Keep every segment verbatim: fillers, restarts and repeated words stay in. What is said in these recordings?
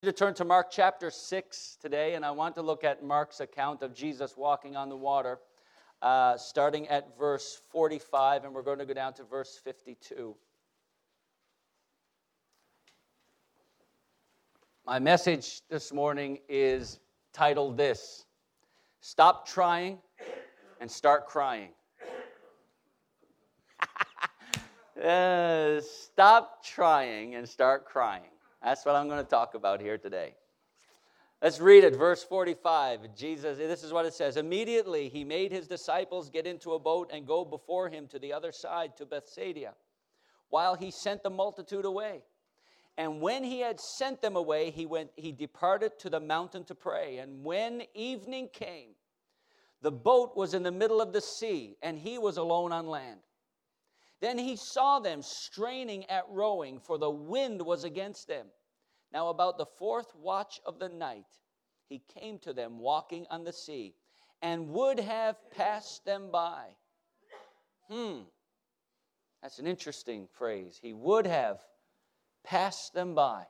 To turn to Mark chapter six today, and I want to look at Mark's account of Jesus walking on the water, uh, starting at verse forty-five, and we're going to go down to verse fifty-two. My message this morning is titled this: Stop Trying and Start Crying. uh, stop trying and start crying. That's what I'm going to talk about here today. Let's read it, verse forty-five. Jesus, this is what it says. Immediately he made his disciples get into a boat and go before him to the other side, to Bethsaida, while he sent the multitude away. And when he had sent them away, he went. He departed to the mountain to pray. And when evening came, the boat was in the middle of the sea, and he was alone on land. Then he saw them straining at rowing, for the wind was against them. Now about the fourth watch of the night, he came to them walking on the sea, and would have passed them by. Hmm, that's an interesting phrase. He would have passed them by.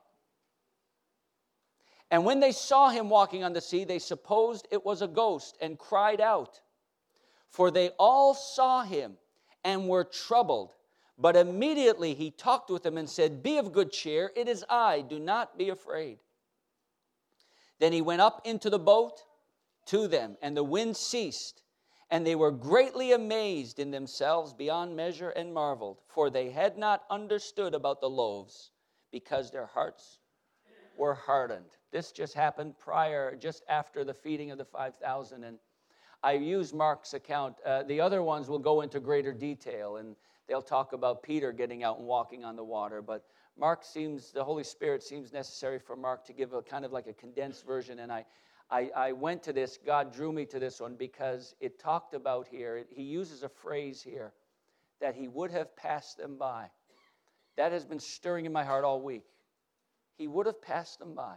And when they saw him walking on the sea, they supposed it was a ghost, and cried out. For they all saw him, and were troubled. But immediately he talked with them and said, Be of good cheer, it is I, do not be afraid. Then he went up into the boat to them, and the wind ceased, and they were greatly amazed in themselves beyond measure, and marveled, for they had not understood about the loaves, because their hearts were hardened. This just happened prior, just after the feeding of the five thousand, and I use Mark's account. Uh, the other ones will go into greater detail, and they'll talk about Peter getting out and walking on the water. But Mark seems, the Holy Spirit seems necessary for Mark to give a kind of like a condensed version. And I, I, I went to this, God drew me to this one because it talked about here, it, he uses a phrase here, that he would have passed them by. That has been stirring in my heart all week. He would have passed them by.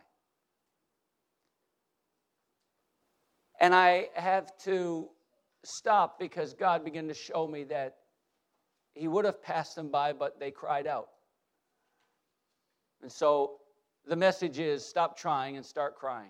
And I have to stop because God began to show me that he would have passed them by, but they cried out. And so the message is stop trying and start crying.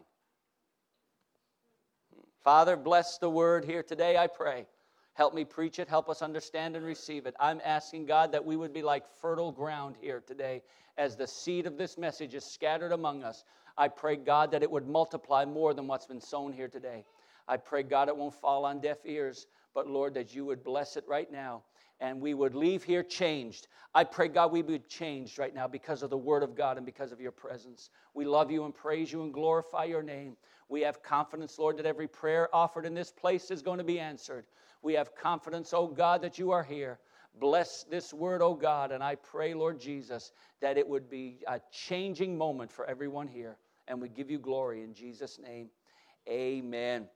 Father, bless the word here today, I pray. Help me preach it. Help us understand and receive it. I'm asking, God, that we would be like fertile ground here today as the seed of this message is scattered among us. I pray, God, that it would multiply more than what's been sown here today. I pray, God, it won't fall on deaf ears, but, Lord, that you would bless it right now, and we would leave here changed. I pray, God, we be changed right now because of the word of God and because of your presence. We love you and praise you and glorify your name. We have confidence, Lord, that every prayer offered in this place is going to be answered. We have confidence, oh God, that you are here. Bless this word, oh God, and I pray, Lord Jesus, that it would be a changing moment for everyone here, and we give you glory in Jesus' name. Amen.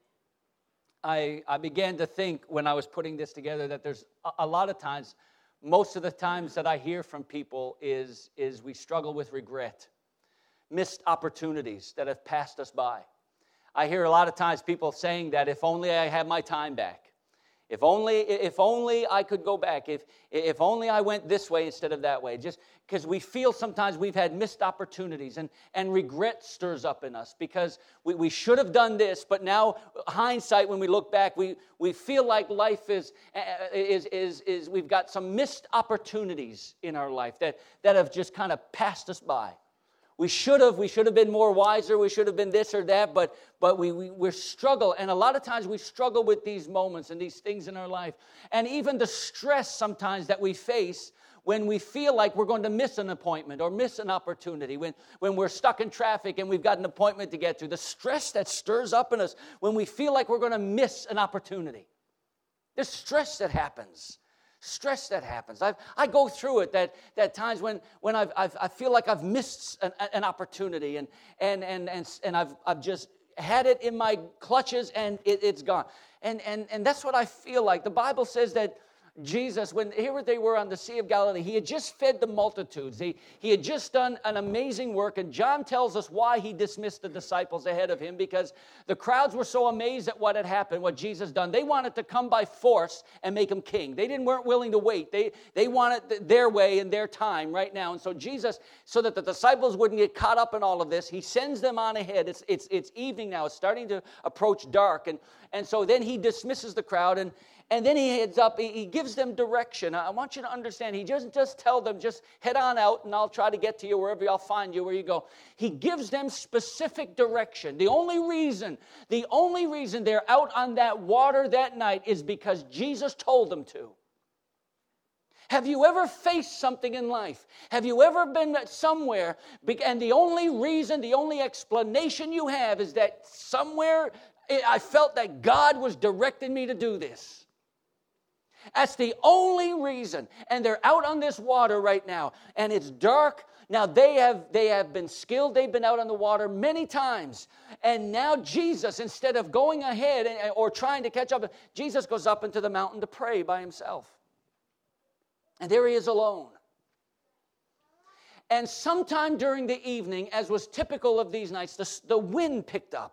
I, I began to think when I was putting this together that there's a, a lot of times, most of the times that I hear from people is, is we struggle with regret, missed opportunities that have passed us by. I hear a lot of times people saying that if only I had my time back, if only, if only I could go back, if, if only I went this way instead of that way, just because we feel sometimes we've had missed opportunities, and, and regret stirs up in us because we, we should have done this, but now hindsight, when we look back, we, we feel like life is, is, is, is, we've got some missed opportunities in our life that, that have just kind of passed us by. We should have, we should have been more wiser, we should have been this or that, but, but we, we, we struggle, and a lot of times we struggle with these moments and these things in our life, and even the stress sometimes that we face when we feel like we're going to miss an appointment or miss an opportunity, when, when we're stuck in traffic and we've got an appointment to get to, the stress that stirs up in us when we feel like we're going to miss an opportunity. There's stress that happens. Stress that happens. I've, I go through it that, that times when, when I've, I've, I feel like I've missed an, an opportunity and, and, and, and, and I've, I've just had it in my clutches and it, it's gone. And, and, and that's what I feel like. The Bible says that Jesus, when here they were on the Sea of Galilee, he had just fed the multitudes. He, he had just done an amazing work, and John tells us why he dismissed the disciples ahead of him, because the crowds were so amazed at what had happened, what Jesus done. They wanted to come by force and make him king. They didn't weren't willing to wait. They, they wanted their way and their time right now. And so Jesus, so that the disciples wouldn't get caught up in all of this, he sends them on ahead. It's, it's, it's evening now. It's starting to approach dark. And, and so then he dismisses the crowd, and And then he heads up, he, he gives them direction. I want you to understand, he doesn't just tell them, just head on out and I'll try to get to you wherever I'll find you, where you go. He gives them specific direction. The only reason, the only reason they're out on that water that night is because Jesus told them to. Have you ever faced something in life? Have you ever been somewhere, and the only reason, the only explanation you have is that somewhere I felt that God was directing me to do this? That's the only reason. And they're out on this water right now, and it's dark. Now, they have they have been skilled. They've been out on the water many times. And now Jesus, instead of going ahead and, or trying to catch up, Jesus goes up into the mountain to pray by himself. And there he is alone. And sometime during the evening, as was typical of these nights, the, the wind picked up.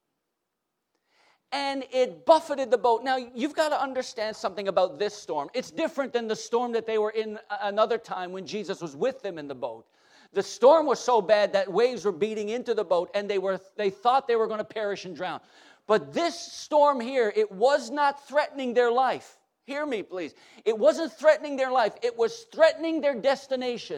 And it buffeted the boat. Now, you've got to understand something about this storm. It's different than the storm that they were in another time when Jesus was with them in the boat. The storm was so bad that waves were beating into the boat, and they were they thought they were going to perish and drown. But this storm here, it was not threatening their life. Hear me, please. It wasn't threatening their life. It was threatening their destination.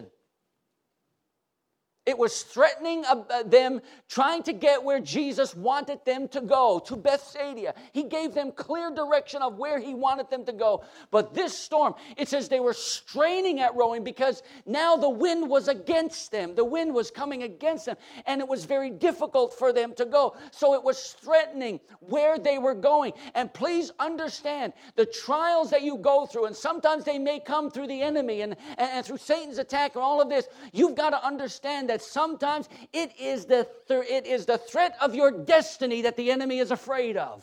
It was threatening them, trying to get where Jesus wanted them to go, to Bethsaida. He gave them clear direction of where he wanted them to go. But this storm, it says they were straining at rowing because now the wind was against them. The wind was coming against them, and it was very difficult for them to go. So it was threatening where they were going. And please understand, the trials that you go through, and sometimes they may come through the enemy and, and, and through Satan's attack and all of this, you've got to understand that sometimes it is the th- it is the threat of your destiny that the enemy is afraid of.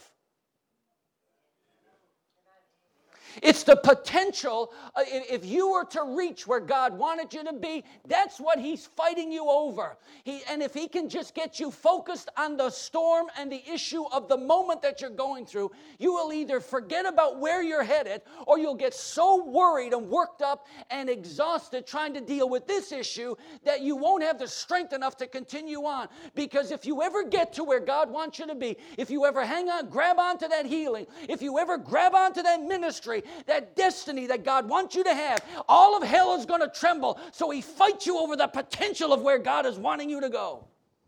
It's the potential, uh, if you were to reach where God wanted you to be, that's what he's fighting you over. He, and if he can just get you focused on the storm and the issue of the moment that you're going through, you will either forget about where you're headed, or you'll get so worried and worked up and exhausted trying to deal with this issue that you won't have the strength enough to continue on. Because if you ever get to where God wants you to be, if you ever hang on, grab onto that healing, if you ever grab onto that ministry, that destiny that God wants you to have, all of hell is going to tremble. So he fights you over the potential of where God is wanting you to go.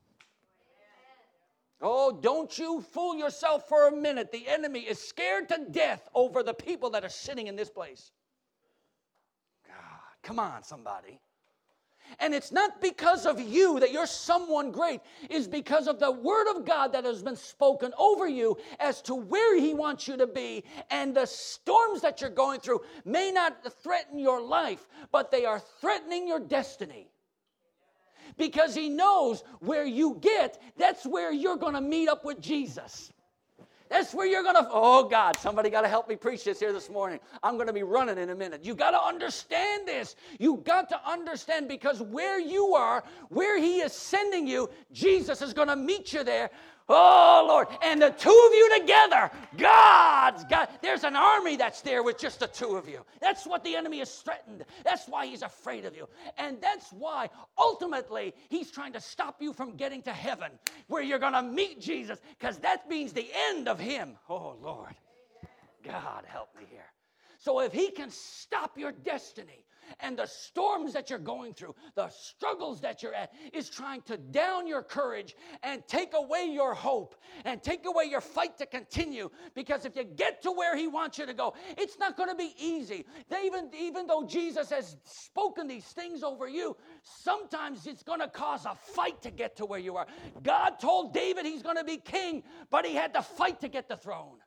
Oh, don't you fool yourself for a minute. The enemy is scared to death over the people that are sitting in this place. God, come on, somebody. And it's not because of you that you're someone great. It's because of the word of God that has been spoken over you as to where he wants you to be. And the storms that you're going through may not threaten your life, but they are threatening your destiny. Because he knows where you get, that's where you're going to meet up with Jesus. That's where you're going to, oh God, somebody got to help me preach this here this morning. I'm going to be running in a minute. You got to understand this. You got to understand, because where you are, where he is sending you, Jesus is going to meet you there. Oh, Lord. And the two of you together, God's got, there's an army that's there with just the two of you. That's what the enemy is threatened. That's why he's afraid of you. And that's why, ultimately, he's trying to stop you from getting to heaven, where you're going to meet Jesus, because that means the end of him. Oh, Lord. God, help me here. So if he can stop your destiny, and the storms that you're going through, the struggles that you're at, is trying to down your courage and take away your hope and take away your fight to continue. Because if you get to where he wants you to go, it's not going to be easy. They even, even though Jesus has spoken these things over you, sometimes it's going to cause a fight to get to where you are. God told David he's going to be king, but he had to fight to get the throne.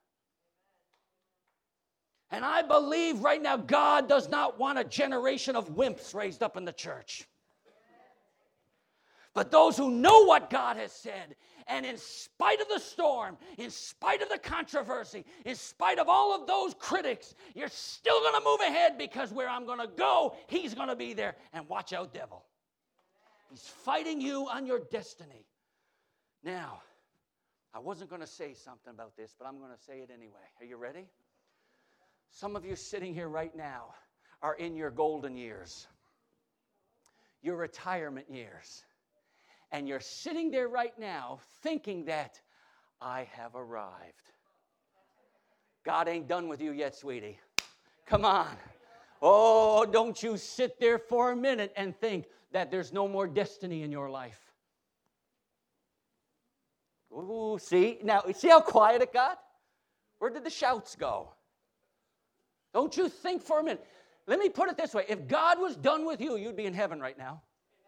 And I believe right now God does not want a generation of wimps raised up in the church. But those who know what God has said, and in spite of the storm, in spite of the controversy, in spite of all of those critics, you're still going to move ahead because where I'm going to go, He's going to be there. And watch out, devil. He's fighting you on your destiny. Now, I wasn't going to say something about this, but I'm going to say it anyway. Are you ready? Some of you sitting here right now are in your golden years, your retirement years. And you're sitting there right now thinking that I have arrived. God ain't done with you yet, sweetie. Come on. Oh, don't you sit there for a minute and think that there's no more destiny in your life. Ooh, see? Now, see how quiet it got? Where did the shouts go? Don't you think for a minute. Let me put it this way. If God was done with you, you'd be in heaven right now.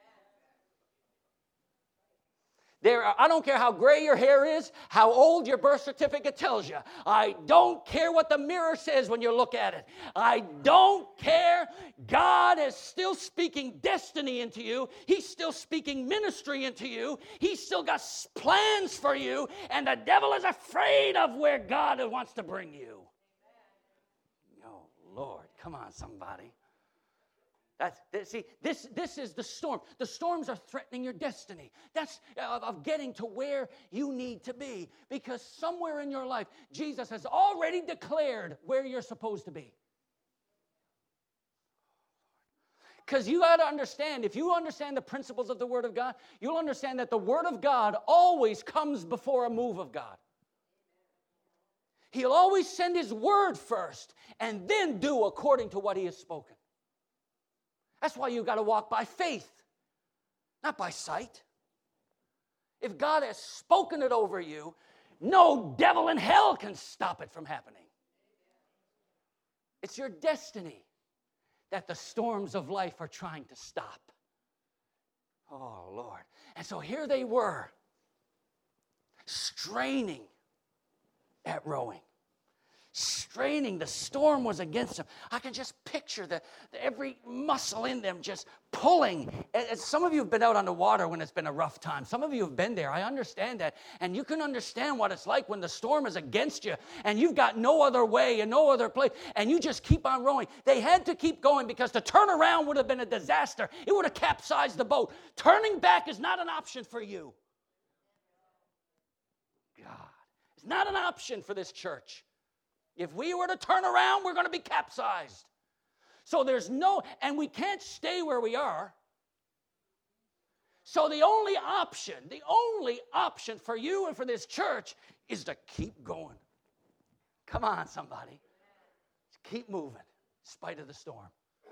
There are, I don't care how gray your hair is, how old your birth certificate tells you. I don't care what the mirror says when you look at it. I don't care. God is still speaking destiny into you. He's still speaking ministry into you. He's still got plans for you. And the devil is afraid of where God wants to bring you. Oh, Lord, come on, somebody. That's, see, this, this is the storm. The storms are threatening your destiny. That's of, of getting to where you need to be. Because somewhere in your life, Jesus has already declared where you're supposed to be. Because you got to understand, if you understand the principles of the Word of God, you'll understand that the Word of God always comes before a move of God. He'll always send His Word first and then do according to what He has spoken. That's why you've got to walk by faith, not by sight. If God has spoken it over you, no devil in hell can stop it from happening. It's your destiny that the storms of life are trying to stop. Oh, Lord. And so here they were, straining at rowing. Straining, the storm was against them. I can just picture the, the every muscle in them just pulling. And, and some of you have been out on the water when it's been a rough time. Some of you have been there. I understand that. And you can understand what it's like when the storm is against you and you've got no other way and no other place and you just keep on rowing. They had to keep going because to turn around would have been a disaster. It would have capsized the boat. Turning back is not an option for you. God, it's not an option for this church. If we were to turn around, we're going to be capsized. So there's no, and we can't stay where we are. So the only option, the only option for you and for this church is to keep going. Come on, somebody. Keep moving in spite of the storm.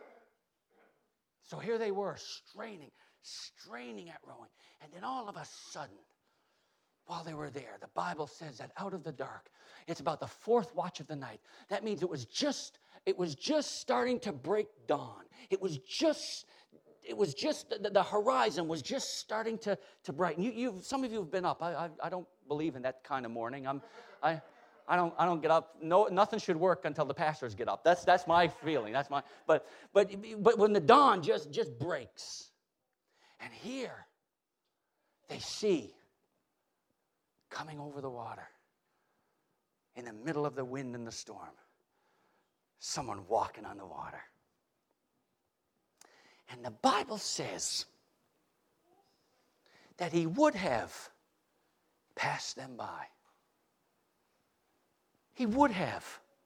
So here they were, straining, straining at rowing. And then all of a sudden, while they were there, the Bible says that out of the dark, it's about the fourth watch of the night. That means it was just, it was just starting to break dawn. It was just, it was just, the, the horizon was just starting to, to brighten. You, you, some of you have been up. I, I, I don't believe in that kind of morning. I'm, I, I don't, I don't get up. No, nothing should work until the pastors get up. That's, that's my feeling. That's my, but, but, but when the dawn just, just breaks, and here they see, coming over the water, in the middle of the wind and the storm, someone walking on the water. And the Bible says that he would have passed them by. He would have.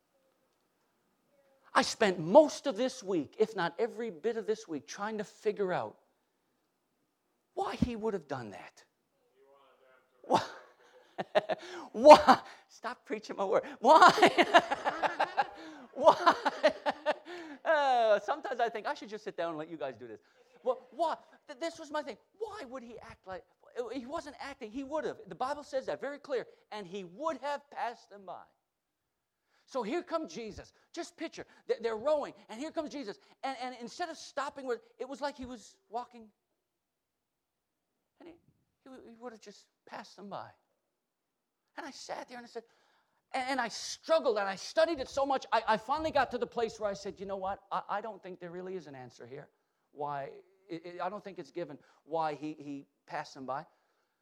I spent most of this week, if not every bit of this week, trying to figure out why he would have done that. Why? Why? Stop preaching my word. Why? Why? Uh, sometimes I think I should just sit down and let you guys do this. Well, why? This was my thing. Why would he act like, he wasn't acting, he would have. The Bible says that very clear. And he would have passed them by. So here comes Jesus. Just picture, they're rowing, and here comes Jesus. And, and instead of stopping, it was like he was walking. And he, he would have just passed them by. And I sat there and I said, and, and I struggled and I studied it so much. I, I finally got to the place where I said, you know what? I, I don't think there really is an answer here. Why it, it, I don't think it's given why he, he passed them by.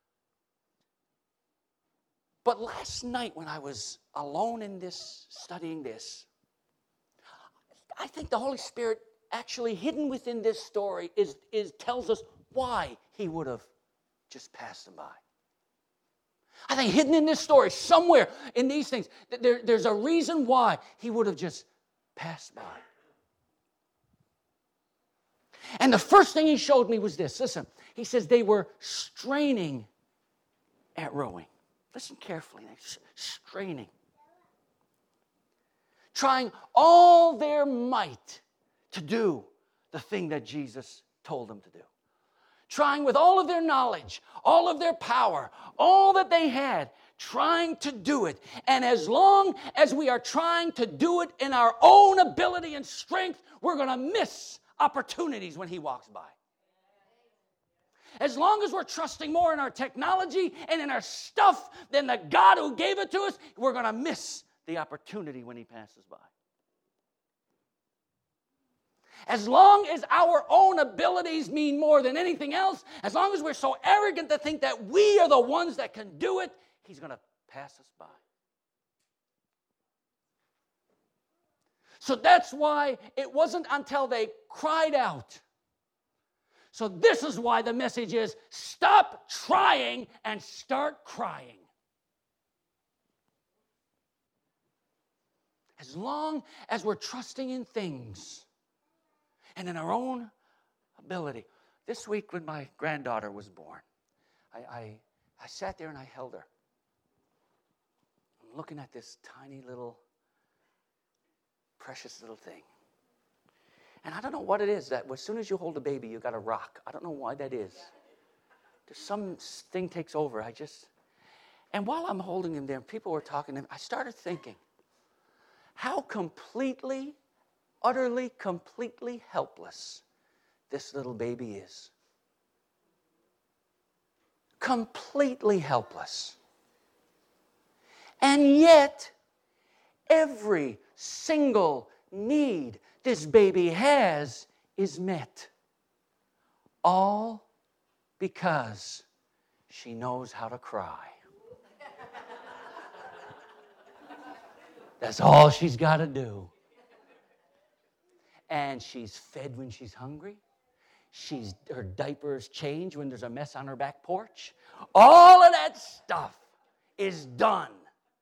But last night when I was alone in this, studying this, I think the Holy Spirit actually hidden within this story is, is tells us why he would have just passed them by. I think hidden in this story, somewhere in these things, there, there's a reason why he would have just passed by. And the first thing he showed me was this. Listen, he says they were straining at rowing. Listen carefully. Straining. Trying all their might to do the thing that Jesus told them to do. Trying with all of their knowledge, all of their power, all that they had, trying to do it. And as long as we are trying to do it in our own ability and strength, we're going to miss opportunities when he walks by. As long as we're trusting more in our technology and in our stuff than the God who gave it to us, we're going to miss the opportunity when he passes by. As long as our own abilities mean more than anything else, as long as we're so arrogant to think that we are the ones that can do it, he's going to pass us by. So that's why it wasn't until they cried out. So this is why the message is, stop trying and start crying. As long as we're trusting in things and in our own ability. This week when my granddaughter was born, I, I, I sat there and I held her. I'm looking at this tiny little, precious little thing. And I don't know what it is that as soon as you hold a baby, you got a rock. I don't know why that is. There's some thing takes over. I just, and while I'm holding him there, people were talking to him, I started thinking, how completely, utterly, completely helpless this little baby is. Completely helpless. And yet, every single need this baby has is met. All because she knows how to cry. That's all she's got to do. And she's fed when she's hungry. She's, her diapers change when there's a mess on her back porch. All of that stuff is done.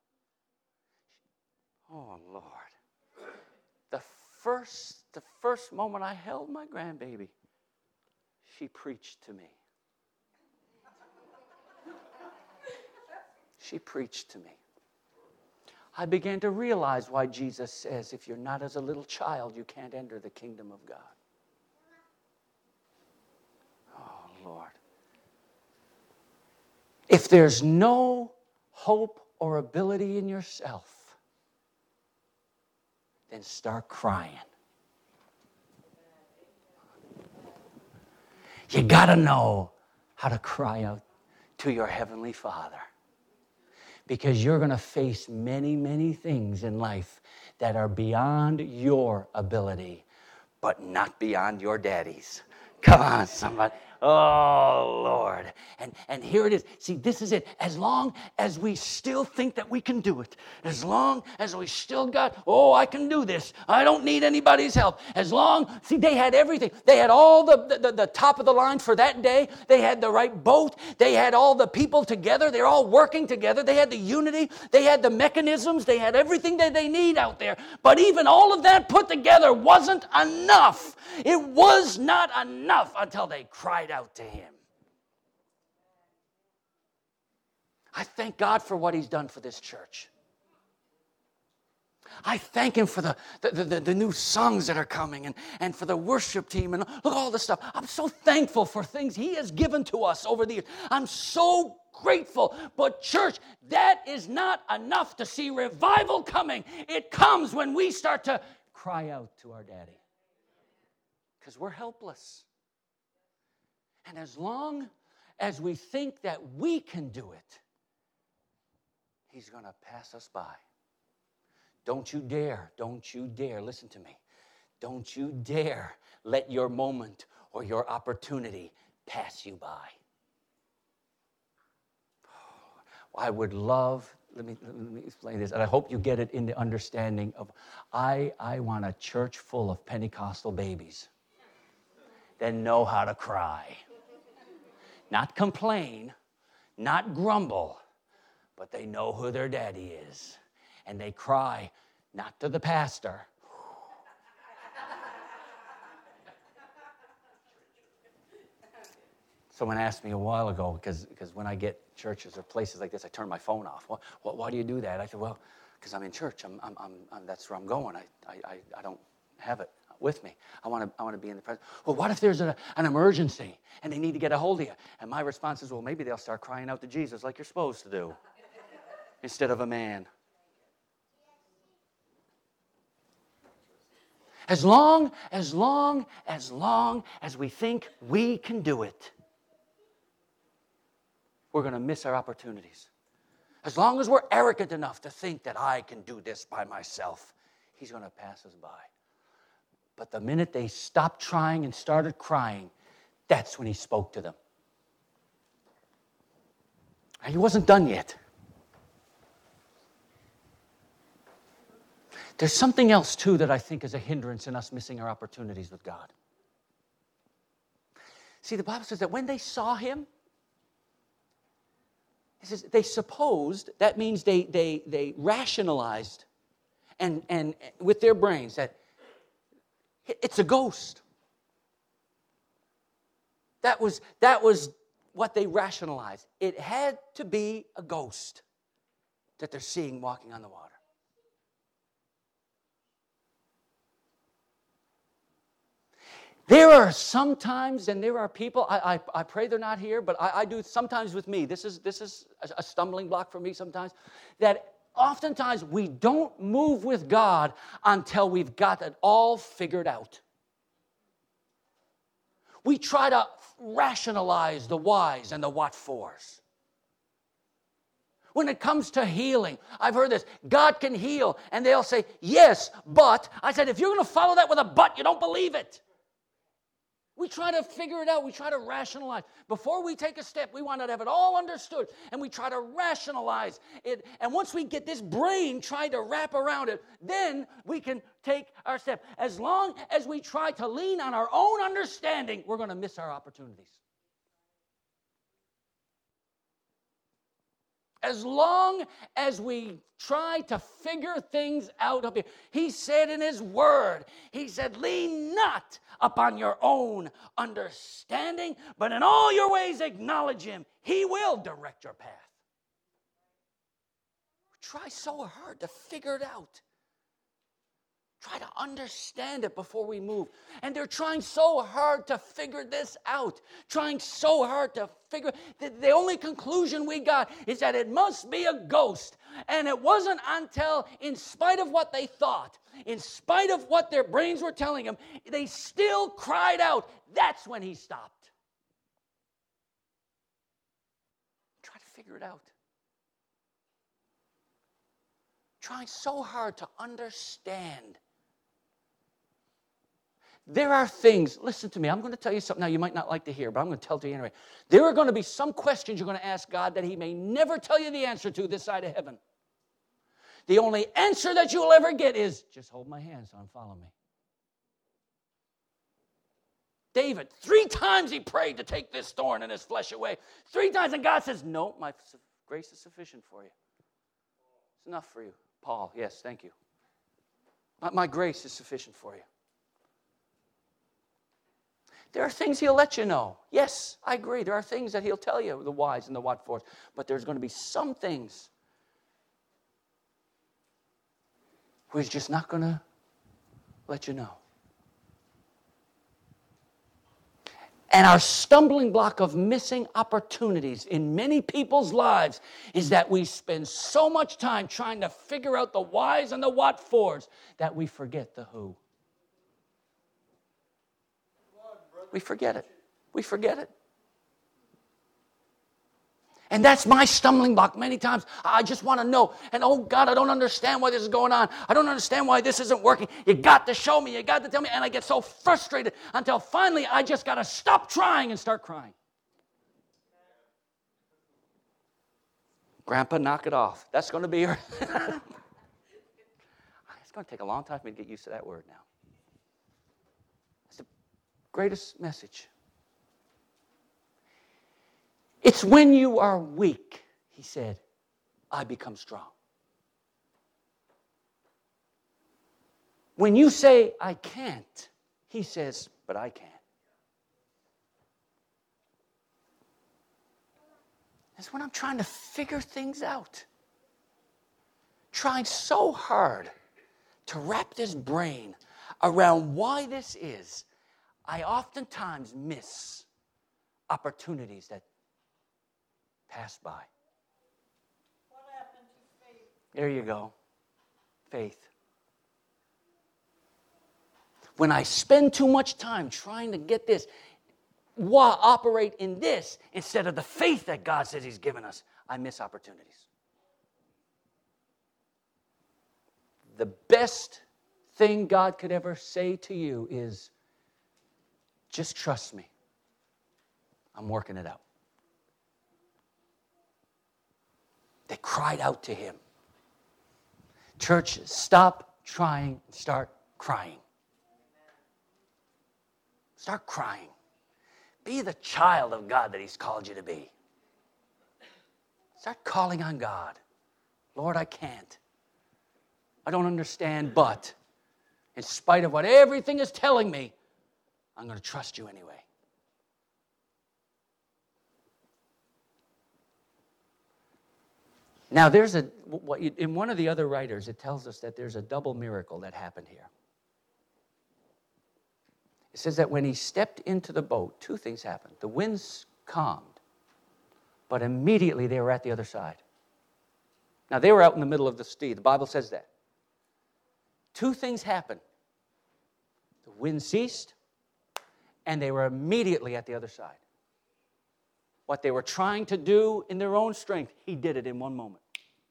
Oh, Lord. The first, the first moment I held my grandbaby, she preached to me. She preached to me. I began to realize why Jesus says, if you're not as a little child, you can't enter the kingdom of God. Oh, Lord. If there's no hope or ability in yourself, then start crying. You got to know how to cry out to your Heavenly Father. Because you're going to face many, many things in life that are beyond your ability, but not beyond your daddy's. Come on, somebody. Oh, Lord. And, and here it is. See, this is it. As long as we still think that we can do it, as long as we still got, oh, I can do this. I don't need anybody's help. As long, see, they had everything. They had all the, the, the top of the line for that day. They had the right boat. They had all the people together. They're all working together. They had the unity. They had the mechanisms. They had everything that they need out there. But even all of that put together wasn't enough. It was not enough until they cried out to him. I thank God for what he's done for this church. I thank him for the, the, the, the new songs that are coming and, and for the worship team and look, all this stuff. I'm so thankful for things he has given to us over the years. I'm so grateful. But church, that is not enough to see revival coming. It comes when we start to cry out to our daddy. Because we're helpless. And as long as we think that we can do it, he's going to pass us by. Don't you dare, don't you dare, listen to me. Don't you dare let your moment or your opportunity pass you by. I would love, let me, let me explain this, and I hope you get it in the understanding of, I, I want a church full of Pentecostal babies that know how to cry. Not complain, not grumble, but they know who their daddy is. And they cry, not to the pastor. Someone asked me a while ago, because because when I get churches or places like this, I turn my phone off. Well, well, why do you do that? I said, well, because I'm in church. I'm, I'm, I'm, I'm, that's where I'm going. I, I, I don't have it with me. I want to I want to be in the presence. Well, what if there's a, an emergency and they need to get a hold of you? And my response is, well, maybe they'll start crying out to Jesus like you're supposed to do instead of a man. As long, as long, as long as we think we can do it, we're going to miss our opportunities. As long as we're arrogant enough to think that I can do this by myself, he's going to pass us by. But the minute they stopped trying and started crying, that's when he spoke to them. And he wasn't done yet. There's something else, too, that I think is a hindrance in us missing our opportunities with God. See, the Bible says that when they saw him, it says they supposed, that means they they they rationalized and, and with their brains that it's a ghost. That was, that was what they rationalized. It had to be a ghost that they're seeing walking on the water. There are some times, and there are people, I, I, I pray they're not here, but I, I do sometimes with me. This is, this is a stumbling block for me sometimes, that oftentimes we don't move with God until we've got it all figured out. We try to rationalize the whys and the what-fors. When it comes to healing, I've heard this, God can heal, and they'll say, yes, but. I said, if you're going to follow that with a but, you don't believe it. We try to figure it out. We try to rationalize. Before we take a step, we want to have it all understood. And we try to rationalize it. And once we get this brain trying to wrap around it, then we can take our step. As long as we try to lean on our own understanding, we're going to miss our opportunities. As long as we try to figure things out up here. He said in his word, he said, lean not upon your own understanding, but in all your ways acknowledge him. He will direct your path. We try so hard to figure it out. Try to understand it before we move. And they're trying so hard to figure this out. Trying so hard to figure. The, the only conclusion we got is that it must be a ghost. And it wasn't until, in spite of what they thought, in spite of what their brains were telling them, they still cried out. That's when he stopped. Try to figure it out. Trying so hard to understand. There are things, listen to me, I'm going to tell you something now you might not like to hear, but I'm going to tell it to you anyway. There are going to be some questions you're going to ask God that he may never tell you the answer to this side of heaven. The only answer that you'll ever get is, just hold my hand, son, follow me. David, three times he prayed to take this thorn in his flesh away. Three times, and God says, no, my grace is sufficient for you. It's enough for you. Paul, yes, thank you. My, my grace is sufficient for you. There are things he'll let you know. Yes, I agree. There are things that he'll tell you, the whys and the what-fors. But there's going to be some things where he's just not going to let you know. And our stumbling block of missing opportunities in many people's lives is that we spend so much time trying to figure out the whys and the what-fors that we forget the who. We forget it. We forget it. And that's my stumbling block. Many times I just want to know. And oh God, I don't understand why this is going on. I don't understand why this isn't working. You got to show me. You got to tell me. And I get so frustrated until finally I just got to stop trying and start crying. Grandpa, knock it off. That's going to be your... It's going to take a long time for me to get used to that word now. It's the greatest message. It's when you are weak, he said, I become strong. When you say, I can't, he says, but I can. That's when I'm trying to figure things out. Trying so hard to wrap this brain around why this is, I oftentimes miss opportunities that pass by. What happened to faith? There you go. Faith. When I spend too much time trying to get this, why operate in this instead of the faith that God says He's given us, I miss opportunities. The best thing God could ever say to you is, just trust me. I'm working it out. They cried out to Him. Church, stop trying and start crying. Start crying. Be the child of God that He's called you to be. Start calling on God. Lord, I can't. I don't understand, but in spite of what everything is telling me, I'm going to trust you anyway. Now, there's a, what you, in one of the other writers, it tells us that there's a double miracle that happened here. It says that when he stepped into the boat, two things happened. The winds calmed, but immediately they were at the other side. Now, they were out in the middle of the sea. The Bible says that. Two things happened. The wind ceased, and they were immediately at the other side. What they were trying to do in their own strength, he did it in one moment.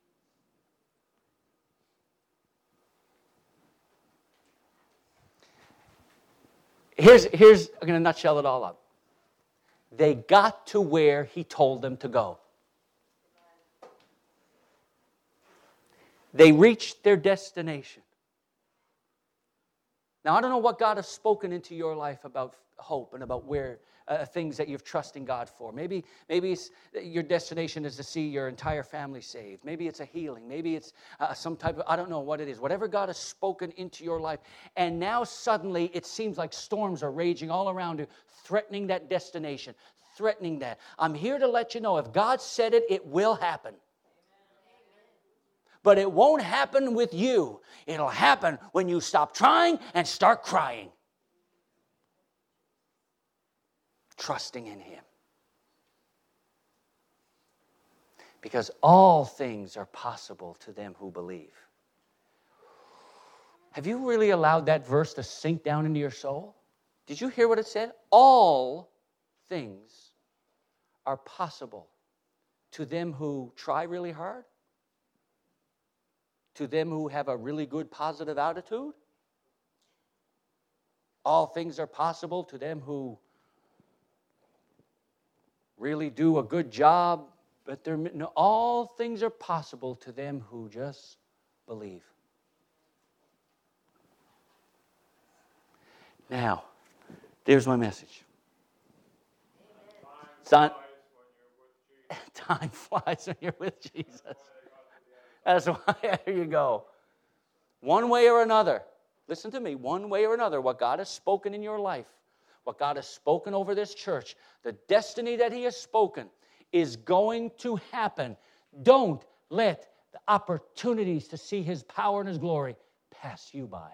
Here's, here's I'm going to nutshell it all up. They got to where he told them to go. They reached their destination. Now, I don't know what God has spoken into your life about hope and about where uh, things that you're trusting God for. Maybe, maybe it's, your destination is to see your entire family saved. Maybe it's a healing. Maybe it's uh, some type of, I don't know what it is. Whatever God has spoken into your life. And now suddenly it seems like storms are raging all around you, threatening that destination, threatening that. I'm here to let you know, if God said it, it will happen. But it won't happen with you. It'll happen when you stop trying and start crying. Trusting in Him. Because all things are possible to them who believe. Have you really allowed that verse to sink down into your soul? Did you hear what it said? All things are possible to them who try really hard. To them who have a really good positive attitude. All things are possible to them who really do a good job, but they're, no, all things are possible to them who just believe. Now, there's my message. Time, time flies when you're with Jesus. That's why, there you go. One way or another, listen to me, one way or another, what God has spoken in your life, what God has spoken over this church, the destiny that He has spoken is going to happen. Don't let the opportunities to see His power and His glory pass you by.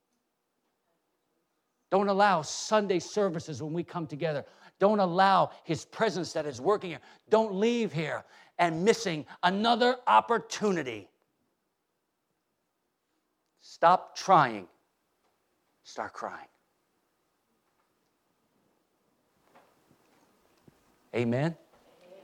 Don't allow Sunday services when we come together. Don't allow His presence that is working here. Don't leave here and missing another opportunity. Stop trying. Start crying. Amen.